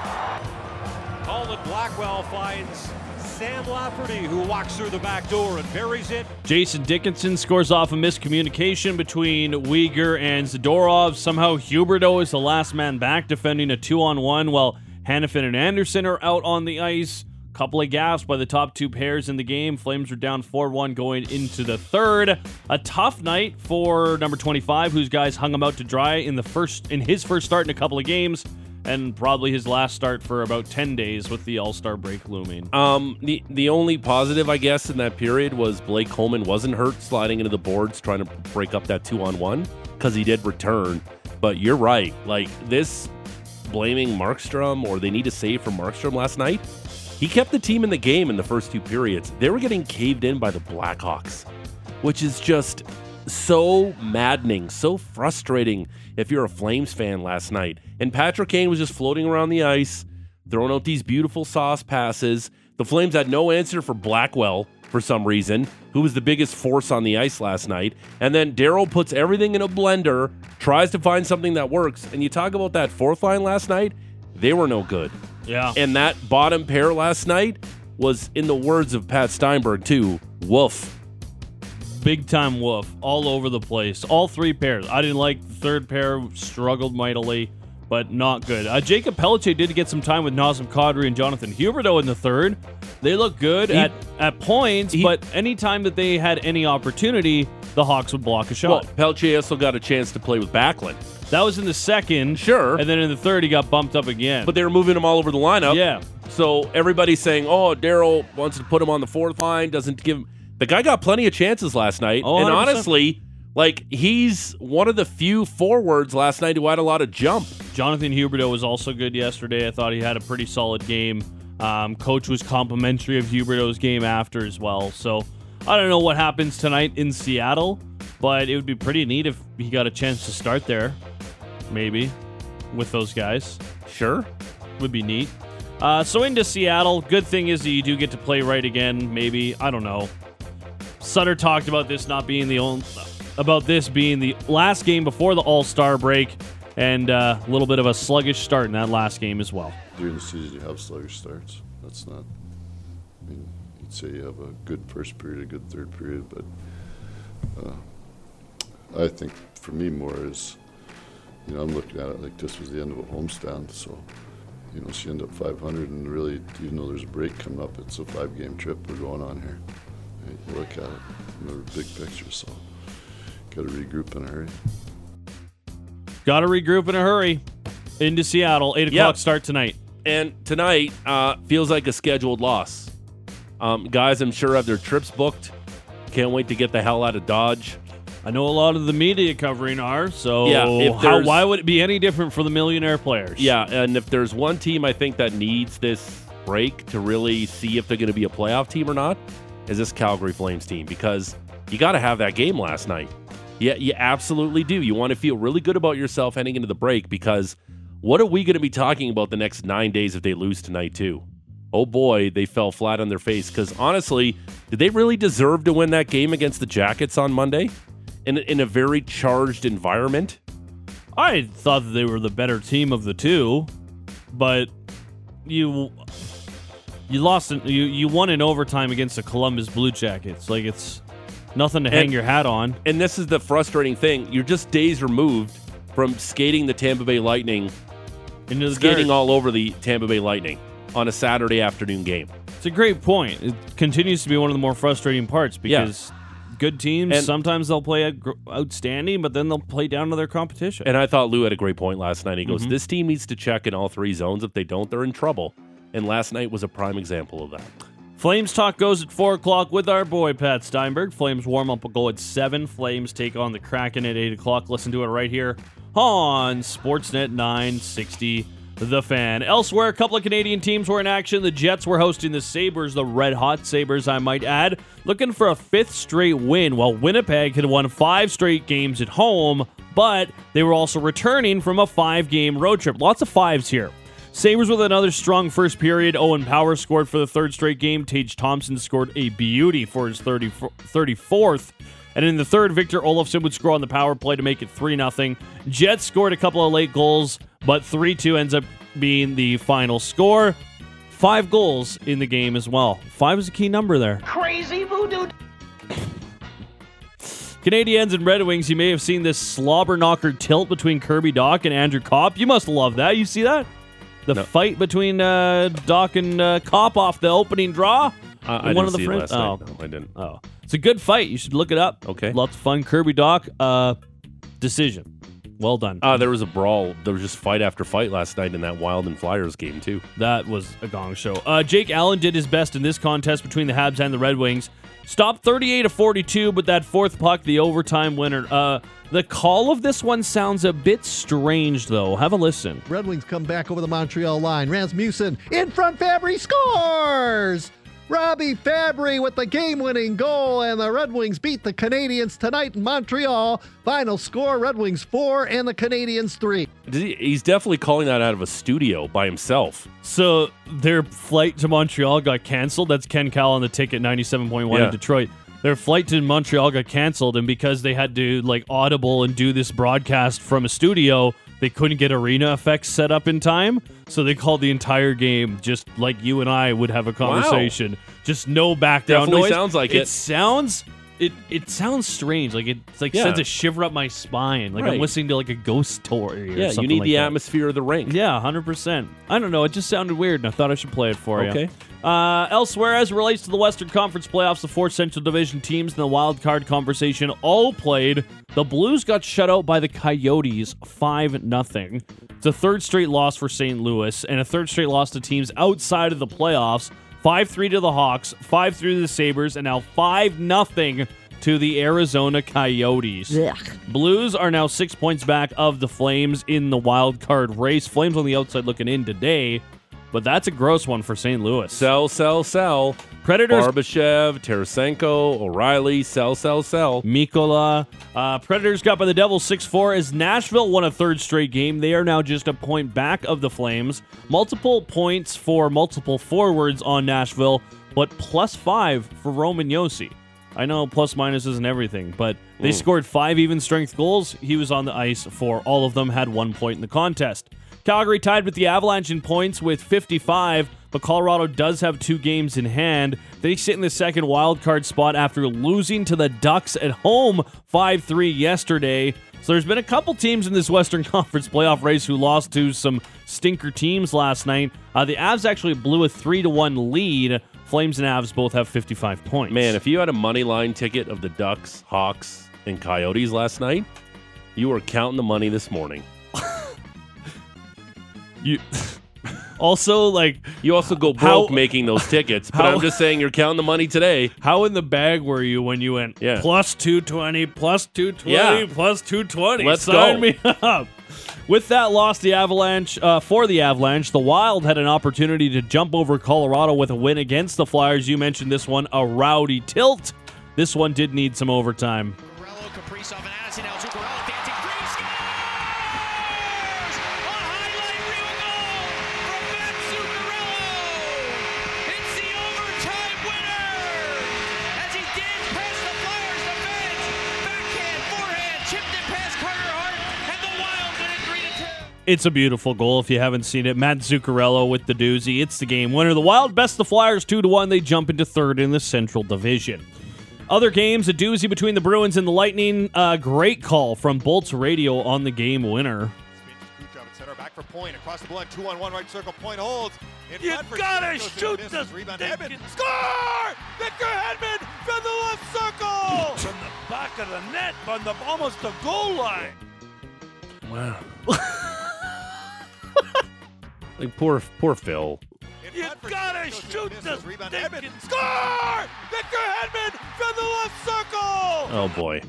Colin Blackwell finds Sam Lafferty, who walks through the back door and buries it. Jason Dickinson scores off a miscommunication between Uyghur and Zadorov. Somehow Huberdeau is the last man back defending a two-on-one while Hannafin and Anderson are out on the ice. Couple of gaffes by the top two pairs in the game. Flames are down four one going into the third. A tough night for number twenty-five, whose guys hung him out to dry in the first in his first start in a couple of games, and probably his last start for about ten days with the All-Star break looming. Um, the the only positive, I guess, in that period was Blake Coleman wasn't hurt sliding into the boards trying to break up that two-on-one because he did return. But you're right. Like, this blaming Markstrom, or they need to save for Markstrom last night, he kept the team in the game in the first two periods. They were getting caved in by the Blackhawks, which is just so maddening, so frustrating if you're a Flames fan last night. And Patrick Kane was just floating around the ice, throwing out these beautiful sauce passes. The Flames had no answer for Blackwell for some reason, who was the biggest force on the ice last night. And then Darryl puts everything in a blender, tries to find something that works. And you talk about that fourth line last night, they were no good. Yeah. And that bottom pair last night was, in the words of Pat Steinberg, too, woof. Big time woof all over the place. All three pairs. I didn't like the third pair, struggled mightily, but not good. Uh, Jacob Pelletier did get some time with Nazem Kadri and Jonathan Huberdeau in the third. They look good He- at, at points, he- but anytime that they had any opportunity, the Hawks would block a shot. Well, Peltier also got a chance to play with Backlund. That was in the second. Sure. And then in the third, he got bumped up again. But they were moving him all over the lineup. Yeah. So everybody's saying, oh, Darryl wants to put him on the fourth line, doesn't give him. The guy got plenty of chances last night. Oh, and one hundred percent. honestly, like, he's one of the few forwards last night who had a lot of jump. Jonathan Huberdeau was also good yesterday. I thought he had a pretty solid game. Um, coach was complimentary of Huberdeau's game after as well. So I don't know what happens tonight in Seattle, but it would be pretty neat if he got a chance to start there. Maybe with those guys. Sure. Would be neat. Uh, so into Seattle. Good thing is that you do get to play right again. Maybe. I don't know. Sutter talked about this not being the only, about this being the last game before the All-Star break, and uh, a little bit of a sluggish start in that last game as well. During the season, you have sluggish starts. That's not. I mean, you'd say you have a good first period, a good third period, but uh, I think for me more is, you know, I'm looking at it like this was the end of a homestand. So, you know, she ended up five hundred, and really, even though there's a break coming up, it's a five-game trip we're going on here. You look at it in the big picture, so got to regroup in a hurry. Got to regroup in a hurry. Into Seattle, eight o'clock Yep. start tonight. And tonight uh, feels like a scheduled loss. Um, guys, I'm sure have their trips booked. Can't wait to get the hell out of Dodge. I know a lot of the media covering are, so Yeah, if how, there's- why would it be any different for the millionaire players? Yeah, and if there's one team I think that needs this break to really see if they're going to be a playoff team or not, is this Calgary Flames team, because you got to have that game last night. Yeah, you absolutely do. You want to feel really good about yourself heading into the break, because what are we going to be talking about the next nine days if they lose tonight too? Oh boy, they fell flat on their face, because honestly, did they really deserve to win that game against the Jackets on Monday in, in a very charged environment? I thought that they were the better team of the two, but you you lost in, you you won in overtime against the Columbus Blue Jackets. Like, it's nothing to hang And- your hat on. And this is the frustrating thing. You're just days removed from skating the Tampa Bay Lightning, Into the skating dirt. all over the Tampa Bay Lightning on a Saturday afternoon game. It's a great point. It continues to be one of the more frustrating parts because good teams, And- sometimes they'll play out- outstanding, but then they'll play down to their competition. And I thought Lou had a great point last night. He goes, Mhm. this team needs to check in all three zones. If they don't, they're in trouble. And last night was a prime example of that. Flames Talk goes at four o'clock with our boy, Pat Steinberg. Flames warm-up will go at seven. Flames take on the Kraken at eight o'clock. Listen to it right here on Sportsnet nine sixty, The Fan. Elsewhere, a couple of Canadian teams were in action. The Jets were hosting the Sabres, the red-hot Sabres, I might add, looking for a fifth straight win, while Winnipeg had won five straight games at home, but they were also returning from a five-game road trip. Lots of fives here. Sabres with another strong first period. Owen Power scored for the third straight game. Tage Thompson scored a beauty for his thirty-fourth. And in the third, Victor Olofsson would score on the power play to make it three nothing. Jets scored a couple of late goals, but three two ends up being the final score. Five goals in the game as well. Five is a key number there. Crazy voodoo. Canadiens and Red Wings, you may have seen this slobber knocker tilt between Kirby Dach and Andrew Kopp. You must love that. You see that? The No. fight between uh, Dach and uh, Kopp off the opening draw. Uh, I In didn't one of the see it friends- last night. oh. No, I didn't. Oh, it's a good fight. You should look it up. Okay. Lots of fun. Kirby Dach, uh, decision. Well done. Uh, there was a brawl. There was just fight after fight last night in that Wild and Flyers game, too. That was a gong show. Uh, Jake Allen did his best in this contest between the Habs and the Red Wings. Stopped thirty-eight to forty-two, but that fourth puck, the overtime winner. Uh, the call of this one sounds a bit strange, though. Have a listen. Red Wings come back over the Montreal line. Rasmussen in front. Fabry scores! Robbie Fabry with the game-winning goal, and the Red Wings beat the Canadiens tonight in Montreal. Final score, Red Wings four and the Canadiens three. He's definitely calling that out of a studio by himself. So their flight to Montreal got canceled. That's Ken Cowell on the ticket, ninety-seven point one Yeah. in Detroit. Their flight to Montreal got canceled, and because they had to like audible and do this broadcast from a studio, they couldn't get arena effects set up in time. So they called the entire game just like you and I would have a conversation. Just no background Definitely noise. sounds like it. It sounds it it sounds strange. Like it it's like Yeah. sends a shiver up my spine. Like I'm Right. listening to like a ghost story or Yeah, you something need like the that. atmosphere of the rink. Yeah, one hundred percent. I don't know. It just sounded weird, and I thought I should play it for you. Okay. Uh, elsewhere, as it relates to the Western Conference playoffs, the four Central Division teams in the wild card conversation all played. The Blues got shut out by the Coyotes five nothing. It's a third straight loss for Saint Louis, and a third straight loss to teams outside of the playoffs. five three to the Hawks, five three to the Sabres, and now five nothing to the Arizona Coyotes. Blues are now six points back of the Flames in the wild card race. Flames on the outside looking in today, but that's a gross one for Saint Louis. Sell, sell, sell. Predators. Barbashev, Tarasenko, O'Reilly, sell, sell, sell. Mikola. Uh, Predators got by the Devils six four as Nashville won a third straight game. They are now just a point back of the Flames. Multiple points for multiple forwards on Nashville, but plus five for Roman Josi. I know plus minus isn't everything, but they Mm. scored five even strength goals. He was on the ice for all of them, had one point in the contest. Calgary tied with the Avalanche in points with fifty-five, but Colorado does have two games in hand. They sit in the second wild card spot after losing to the Ducks at home five three yesterday. So there's been a couple teams in this Western Conference playoff race who lost to some stinker teams last night. Uh, the Avs actually blew a three to one lead. Flames and Avs both have fifty-five points. Man, if you had a money line ticket of the Ducks, Hawks, and Coyotes last night, you were counting the money this morning. You also like you also go broke how, making those tickets, but how, I'm just saying you're counting the money today. How in the bag were you when you went yeah. plus two twenty, plus two twenty, yeah. plus two twenty? Let's Sign go. me up. With that loss, the Avalanche uh, for the Avalanche, the Wild had an opportunity to jump over Colorado with a win against the Flyers. You mentioned this one, a rowdy tilt. This one did need some overtime. Kaprizov and Addison now. Zuccarello dancing free, scores! A highlight reel goal from Matt Zuccarello! It's the overtime winner! As he danced past the Flyers defense, backhand, forehand, chipped it past Carter Hart, and the Wild win It's a beautiful goal if you haven't seen it. Matt Zuccarello with the doozy. It's the game winner. The Wild best the Flyers two to one. They jump into third in the Central Division. Other games, a doozy between the Bruins and the Lightning. A great call from Bolts Radio on the game winner. Center back for Point across the blood, two on one right circle. Point holds. In You front for gotta Smith, goes shoot in and this misses. Rebound thing. Hedman. Score! Victor Hedman from the left circle. From the back of the net, on the almost the goal line. Wow. Like poor, poor Phil. You gotta shoot this Rebound thing. Hedman. Score! Victor Hedman from the left circle. Oh boy.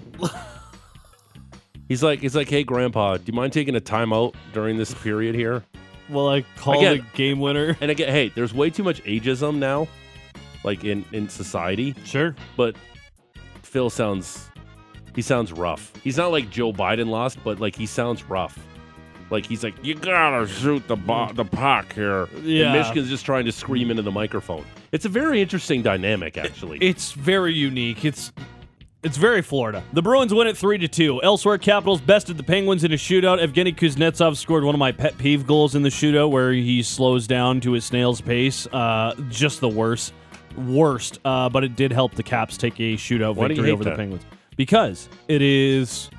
He's like, he's like, hey, Grandpa, do you mind taking a timeout during this period here? Well, I call Again, the game winner. And again, hey, there's way too much ageism now, like in, in society. Sure. But Phil sounds, he sounds rough. He's not like Joe Biden lost, but like he sounds rough. Like he's like, you gotta shoot the bo- the puck here. Yeah. And Michigan's just trying to scream into the microphone. It's a very interesting dynamic, actually. It's very unique. It's it's very Florida. The Bruins win it three to two. Elsewhere, Capitals bested the Penguins in a shootout. Evgeny Kuznetsov scored one of my pet peeve goals in the shootout where he slows down to his snail's pace. Uh, just the worst. Worst. Uh, but it did help the Caps take a shootout Why do you victory hate over that? the Penguins. Because it is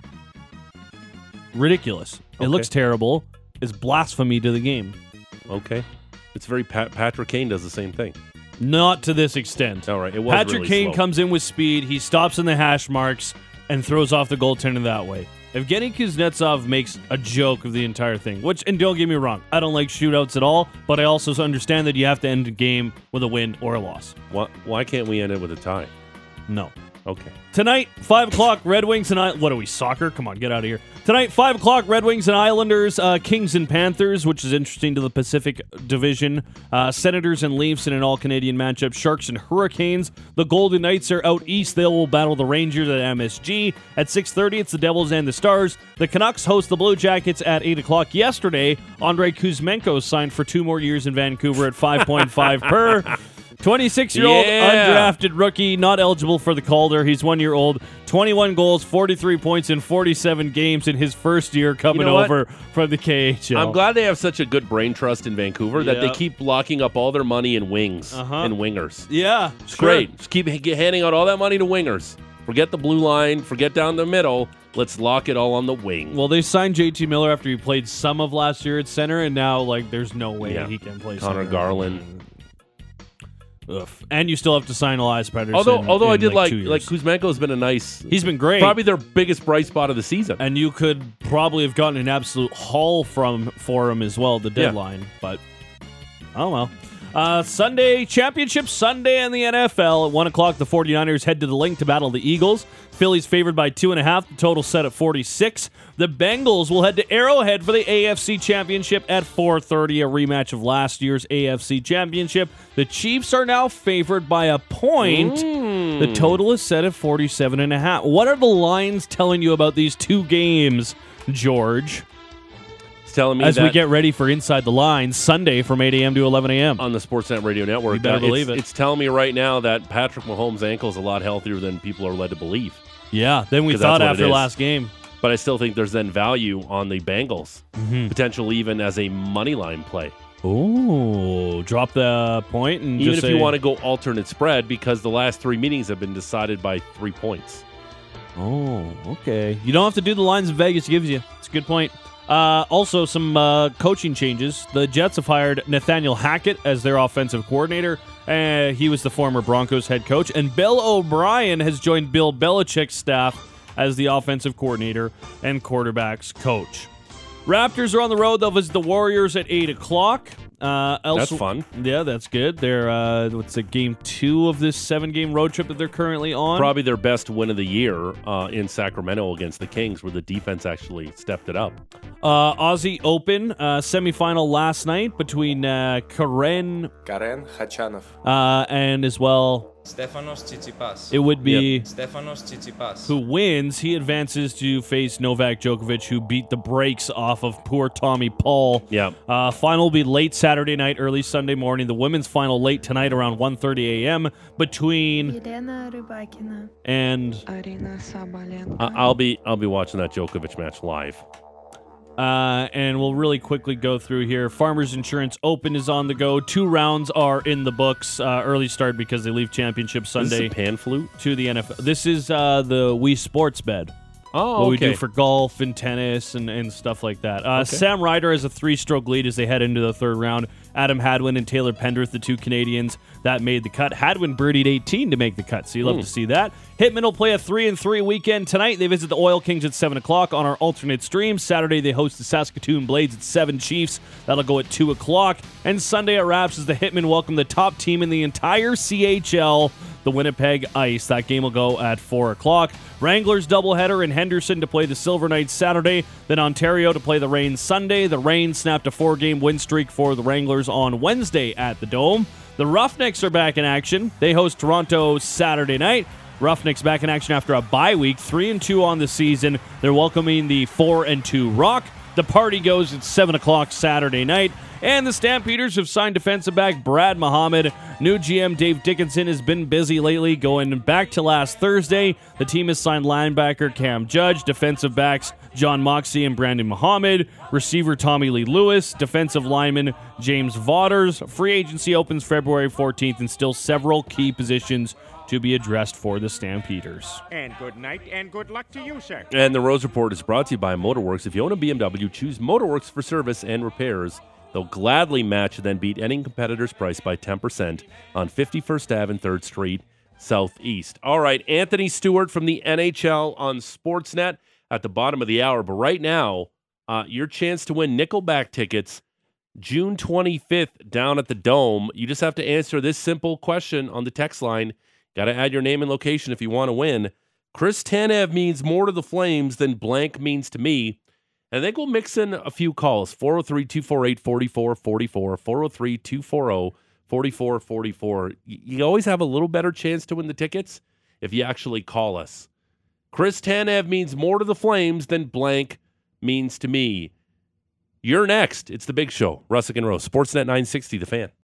ridiculous. It Okay. looks terrible. It's blasphemy to the game. Okay. It's very, Pat- Patrick Kane does the same thing. Not to this extent. All right, it was Patrick really Kane slow. comes in with speed. He stops in the hash marks and throws off the goaltender that way. Evgeny Kuznetsov makes a joke of the entire thing, which, and don't get me wrong, I don't like shootouts at all, but I also understand that you have to end a game with a win or a loss. Why, why can't we end it with a tie? No. Okay. Tonight, five o'clock, Red Wings and I. What are we, soccer? Come on, get out of here. Tonight, five o'clock, Red Wings and Islanders, uh, Kings and Panthers, which is interesting to the Pacific Division. Uh, Senators and Leafs in an all-Canadian matchup. Sharks and Hurricanes. The Golden Knights are out east. They will battle the Rangers at M S G. At six thirty, it's the Devils and the Stars. The Canucks host the Blue Jackets at eight o'clock. Yesterday, Andrei Kuzmenko signed for two more years in Vancouver at five point five per. twenty-six-year-old Yeah. undrafted rookie, not eligible for the Calder. He's one year old, twenty-one goals, forty-three points in forty-seven games in his first year coming You know what? over from the K H L. I'm glad they have such a good brain trust in Vancouver that they Yeah. keep locking up all their money in wings Uh-huh. and wingers. Yeah, It's sure. great. Just keep h- handing out all that money to wingers. Forget the blue line. Forget down the middle. Let's lock it all on the wing. Well, they signed J T Miller after he played some of last year at center, and now like there's no way Yeah. he can play Connor center. Garland. Ugh. And you still have to sign Elias Pettersson. Although, although I in, did like two like years. Kuzmenko's been a nice. He's been great. Probably their biggest bright spot of the season. And you could probably have gotten an absolute haul from for him as well at the Yeah. deadline. But oh well. Uh, Sunday Championship Sunday in the N F L at one o'clock. The 49ers head to the Link to battle the Eagles. Phillies favored by two and a half. The total set at forty-six. The Bengals will head to Arrowhead for the A F C Championship at four thirty. A rematch of last year's A F C Championship. The Chiefs are now favored by a point. The total is set at forty-seven and a half. What are the lines telling you about these two games, George? It's telling me As that we get ready for Inside the Lines Sunday from eight a.m. to eleven a.m. on the Sportsnet Radio Network. You better uh, believe it's, it. It's telling me right now that Patrick Mahomes' ankle is a lot healthier than people are led to believe. Yeah, then we 'Cause thought that's what it after is. last game. But I still think there's then value on the Bengals, potential even as a money line play. Ooh, drop the point and Even just if you say- want to go alternate spread, because the last three meetings have been decided by three points. Oh, okay. You don't have to do the lines Vegas gives you. It's a good point. Uh, also, some uh, coaching changes. The Jets have hired Nathaniel Hackett as their offensive coordinator. Uh, he was the former Broncos head coach. And Bill O'Brien has joined Bill Belichick's staff as the offensive coordinator and quarterbacks coach. Raptors are on the road. They'll visit the Warriors at eight o'clock. Uh, That's fun. Yeah, that's good. They're, uh, what's it, game two of this seven-game road trip that they're currently on? Probably their best win of the year uh, in Sacramento against the Kings, where the defense actually stepped it up. Uh, Aussie Open uh, semifinal last night between uh, Karen Karen Khachanov. uh, and as well Stefanos Tsitsipas. it would be Yep. Stefanos Tsitsipas. who wins. He advances to face Novak Djokovic, who beat the brakes off of poor Tommy Paul. Yeah. Uh, final will be late Saturday night, early Sunday morning. The women's final late tonight around one thirty a.m. between Елена Рыбакина. and Арина Сабаленко. I- I'll be I'll be watching that Djokovic match live. Uh, and we'll really quickly go through here. Farmers Insurance Open is on the go. Two rounds are in the books. Uh, early start because they leave Championship Sunday. This is a pan flute? To the N F L. This is uh, the Wii Sports Bed. Oh, what okay. we do for golf and tennis and, and stuff like that. Uh, Okay. Sam Ryder has a three-stroke lead as they head into the third round. Adam Hadwin and Taylor Pendrith, the two Canadians that made the cut. Hadwin birdied eighteen to make the cut, so you love Hmm. to see that. Hitmen will play a three and three weekend tonight. They visit the Oil Kings at seven o'clock on our alternate stream. Saturday, they host the Saskatoon Blades at seven Chiefs. That'll go at two o'clock. And Sunday at Raps as the Hitmen welcome the top team in the entire C H L, the Winnipeg Ice. That game will go at four o'clock. Wranglers doubleheader in Henderson to play the Silver Knights Saturday, then Ontario to play the Reign Sunday. The Reign snapped a four-game win streak for the Wranglers on Wednesday at the Dome. The Roughnecks are back in action. They host Toronto Saturday night. Roughnecks back in action after a bye week, three and two on the season. They're welcoming the four and two Rock. The party goes at seven o'clock Saturday night. And the Stampeders have signed defensive back Brad Muhammad. New G M Dave Dickinson has been busy lately. Going back to last Thursday, the team has signed linebacker Cam Judge, defensive backs John Moxie and Brandon Muhammad, receiver Tommy Lee Lewis, defensive lineman James Vaughters. Free agency opens February fourteenth, and still several key positions to be addressed for the Stampeders. And good night and good luck to you, sir. And the Rose Report is brought to you by Motorworks. If you own a B M W, choose Motorworks for service and repairs. They'll gladly match and then beat any competitor's price by ten percent on fifty-first Avenue and third Street Southeast. All right, Anthony Stewart from the N H L on Sportsnet at the bottom of the hour. But right now, uh, your chance to win Nickelback tickets June twenty-fifth down at the Dome. You just have to answer this simple question on the text line. Got to add your name and location if you want to win. Chris Tanev means more to the Flames than blank means to me. And I think we'll mix in a few calls. four oh three, two four eight, four four four four, four oh three, two four oh, four four four four. You always have a little better chance to win the tickets if you actually call us. Chris Tanev means more to the Flames than blank means to me. You're next. It's The Big Show. Russick and Rose. Sportsnet nine sixty, The Fan.